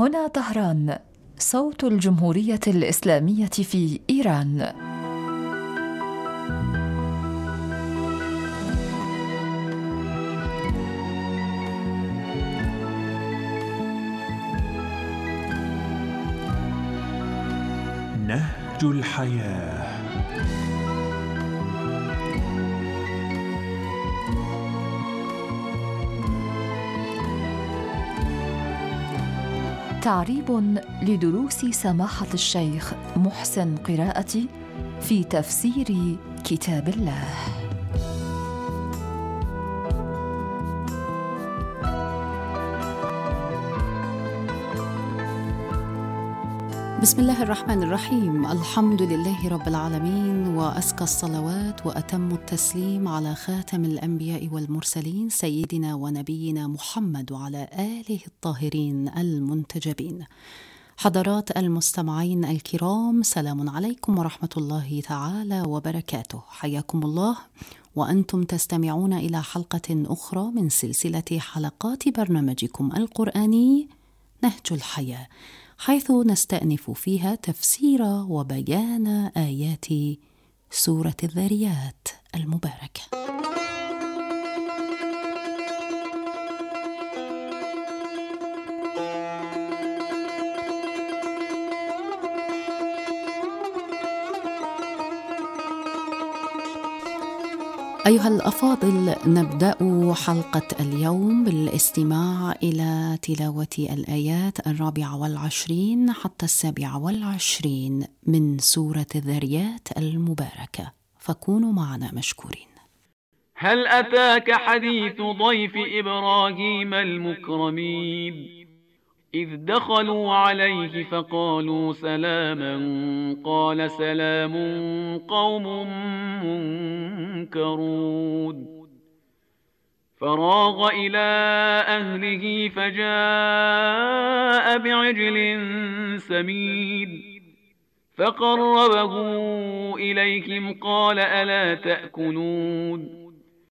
هنا طهران، صوت الجمهورية الإسلامية في إيران. نهج الحياة. تعريب لدروس سماحة الشيخ محسن قراءتي في تفسير كتاب الله. بسم الله الرحمن الرحيم. الحمد لله رب العالمين، وأزكى الصلوات وأتم التسليم على خاتم الأنبياء والمرسلين سيدنا ونبينا محمد وعلى آله الطاهرين المنتجبين. حضرات المستمعين الكرام، سلام عليكم ورحمة الله تعالى وبركاته. حياكم الله وأنتم تستمعون إلى حلقة أخرى من سلسلة حلقات برنامجكم القرآني نهج الحياة، حيث نستأنف فيها تفسير وبيان آيات سورة الذاريات المباركة. أيها الأفاضل، نبدأ حلقة اليوم بالاستماع إلى تلاوة الآيات 24 حتى 27 من سورة الذاريات المباركة، فكونوا معنا مشكورين. هل أتاك حديث ضيف إبراهيم المكرمين إذ دخلوا عليه فقالوا سلاما قال سلام قوم منكرون فراغ إلى أهله فجاء بعجل سمين فقربه إليهم قال ألا تأكلون.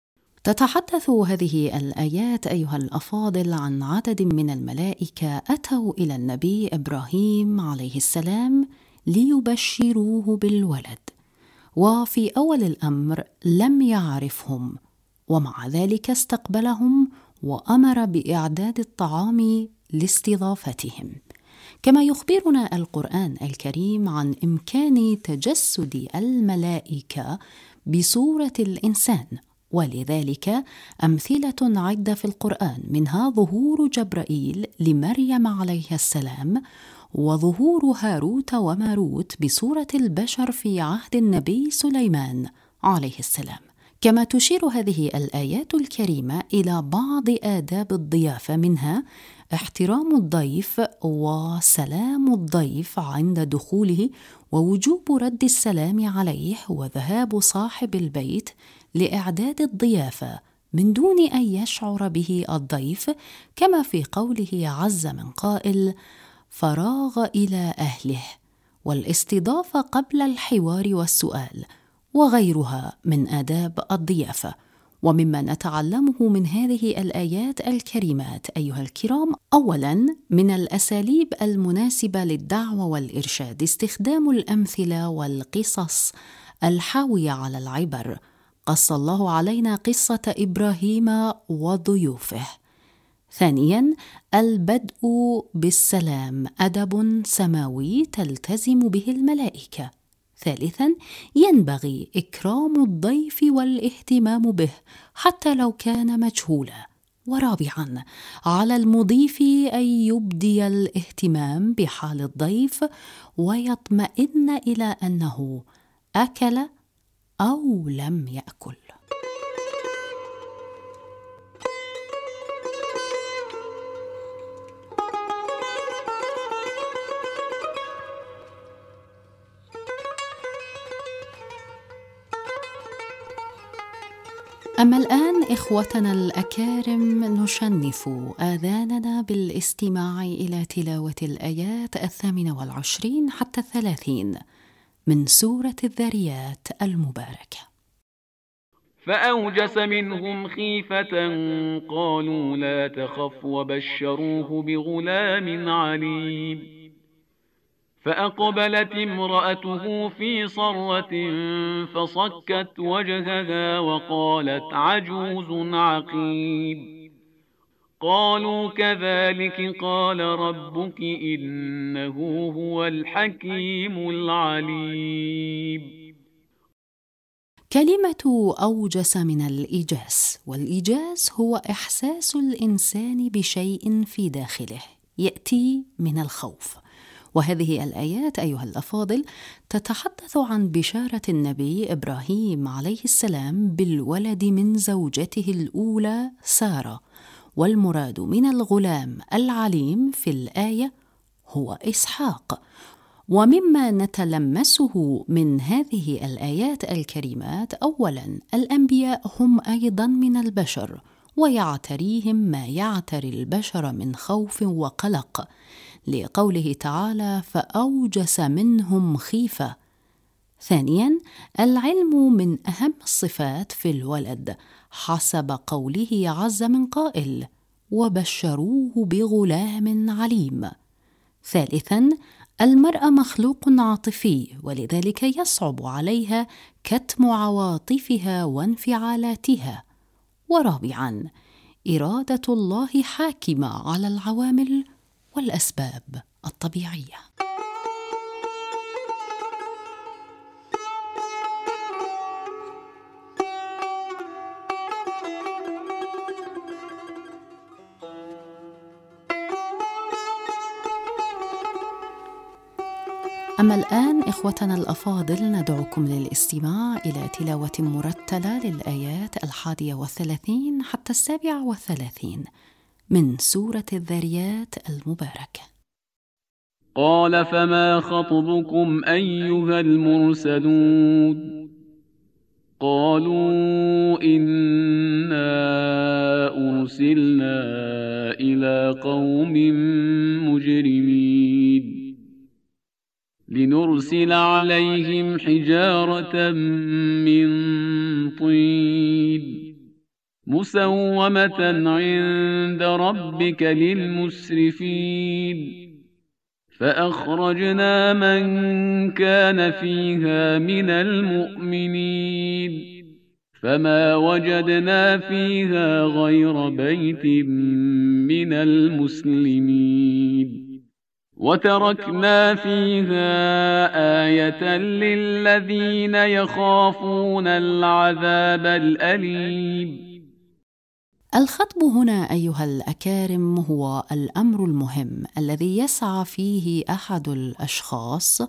تتحدث هذه الآيات أيها الأفاضل عن عدد من الملائكة أتوا إلى النبي إبراهيم عليه السلام ليبشروه بالولد، وفي أول الأمر لم يعرفهم، ومع ذلك استقبلهم وأمر بإعداد الطعام لاستضافتهم. كما يخبرنا القرآن الكريم عن إمكان تجسد الملائكة بصورة الإنسان، ولذلك أمثلة عدة في القرآن، منها ظهور جبرائيل لمريم عليه السلام، وظهور هاروت وماروت بصورة البشر في عهد النبي سليمان عليه السلام. كما تشير هذه الآيات الكريمة إلى بعض آداب الضيافة، منها احترام الضيف وسلام الضيف عند دخوله، ووجوب رد السلام عليه، وذهاب صاحب البيت لإعداد الضيافة من دون أن يشعر به الضيف، كما في قوله عز من قائل فراغ إلى أهله، والاستضافة قبل الحوار والسؤال، وغيرها من آداب الضيافة. ومما نتعلمه من هذه الآيات الكريمات أيها الكرام، أولاً من الأساليب المناسبة للدعوة والإرشاد استخدام الأمثلة والقصص الحاوية على العبر. قص الله علينا قصة إبراهيم وضيوفه. ثانياً البدء بالسلام، أدب سماوي تلتزم به الملائكة. ثالثاً ينبغي إكرام الضيف والاهتمام به حتى لو كان مجهولا. ورابعاً على المضيف أن يبدي الاهتمام بحال الضيف ويطمئن إلى أنه أكل أو لم يأكل. أما الآن إخوتنا الأكارم، نشنف آذاننا بالاستماع إلى تلاوة الآيات 28 حتى 30 من سورة الذاريات المباركة. فأوجس منهم خيفة قالوا لا تخف وبشروه بغلام عليم. فأقبلت امرأته في صرة فصكت وجهها وقالت عجوز عقيم. قالوا كذلك قال ربك إنه هو الحكيم العليم. كلمة أوجس من الإيجاس، والإيجاس هو إحساس الإنسان بشيء في داخله يأتي من الخوف. وهذه الآيات أيها الأفاضل تتحدث عن بشارة النبي إبراهيم عليه السلام بالولد من زوجته الأولى سارة، والمراد من الغلام العليم في الآية هو إسحاق. ومما نتلمسه من هذه الآيات الكريمات، أولاً الأنبياء هم أيضاً من البشر، ويعتريهم ما يعتري البشر من خوف وقلق، لقوله تعالى فأوجس منهم خيفة. ثانياً العلم من أهم الصفات في الولد حسب قوله عز من قائل وبشروه بغلام عليم. ثالثاً المرأة مخلوق عاطفي، ولذلك يصعب عليها كتم عواطفها وانفعالاتها. ورابعاً إرادة الله حاكمة على العوامل والأسباب الطبيعية. أما الآن إخوتنا الأفاضل ندعوكم للاستماع إلى تلاوة مرتلة للآيات 31 حتى 37 من سورة الذاريات المباركة. قال فما خطبكم أيها المرسلون قالوا إنا أرسلنا إلى قوم مجرمين لنرسل عليهم حجارة من طين مسومة عند ربك للمسرفين فأخرجنا من كان فيها من المؤمنين فما وجدنا فيها غير بيت من المسلمين وتركنا فيها آية للذين يخافون العذاب الأليم. الخطب هنا أيها الأكارم هو الأمر المهم الذي يسعى فيه أحد الأشخاص،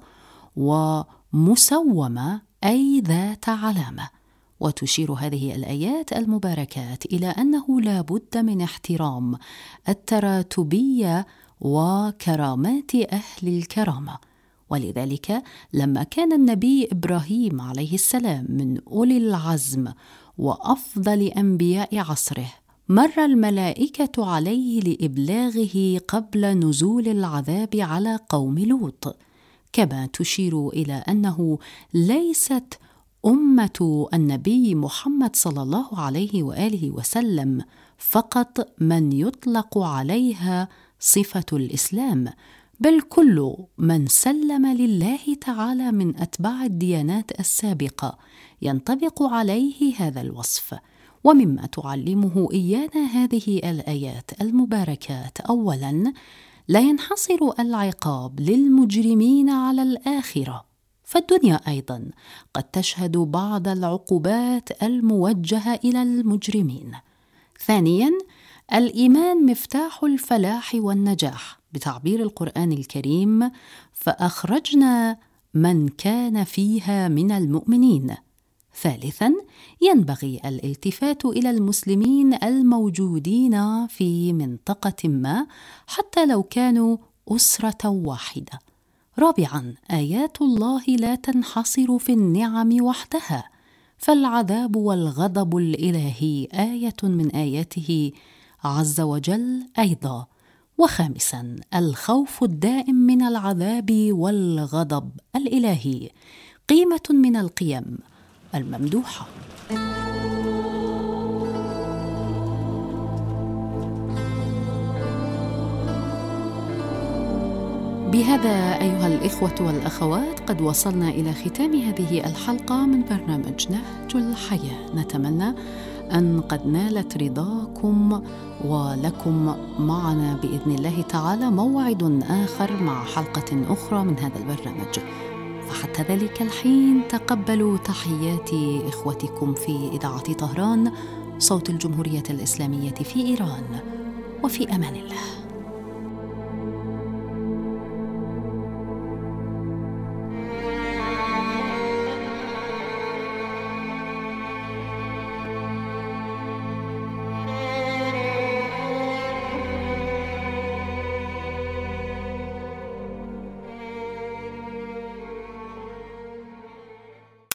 ومسومة أي ذات علامة. وتشير هذه الآيات المباركات إلى أنه لا بد من احترام التراتبية وكرامات أهل الكرامة. ولذلك لما كان النبي إبراهيم عليه السلام من أولي العزم وأفضل أنبياء عصره، مر الملائكة عليه لإبلاغه قبل نزول العذاب على قوم لوط. كما تشير إلى أنه ليست أمة النبي محمد صلى الله عليه وآله وسلم فقط من يطلق عليها صفة الإسلام، بل كل من سلم لله تعالى من أتباع الديانات السابقة ينطبق عليه هذا الوصف. ومما تعلمه إيانا هذه الآيات المباركات، أولاً لا ينحصر العقاب للمجرمين على الآخرة، فالدنيا أيضاً قد تشهد بعض العقوبات الموجهة إلى المجرمين. ثانياً الإيمان مفتاح الفلاح والنجاح بتعبير القرآن الكريم فأخرجنا من كان فيها من المؤمنين. ثالثاً ينبغي الالتفات إلى المسلمين الموجودين في منطقة ما حتى لو كانوا أسرة واحدة. رابعاً آيات الله لا تنحصر في النعم وحدها، فالعذاب والغضب الإلهي آية من آياته عز وجل أيضا. وخامساً الخوف الدائم من العذاب والغضب الإلهي قيمة من القيم الممدوحة. بهذا أيها الإخوة والأخوات قد وصلنا إلى ختام هذه الحلقة من برنامج نهج الحياة. نتمنى أن قد نالت رضاكم، ولكم معنا بإذن الله تعالى موعد آخر مع حلقة أخرى من هذا البرنامج. فحتى ذلك الحين تقبلوا تحيات إخوتكم في إذاعة طهران، صوت الجمهورية الإسلامية في إيران، وفي أمان الله.